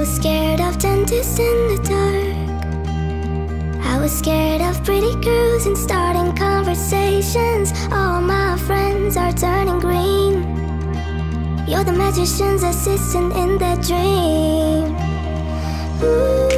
was scared of dentists in the dark. I was scared of pretty girls and starting conversations. All my friends are turning green. You're the magician's assistant in that dream. Ooh.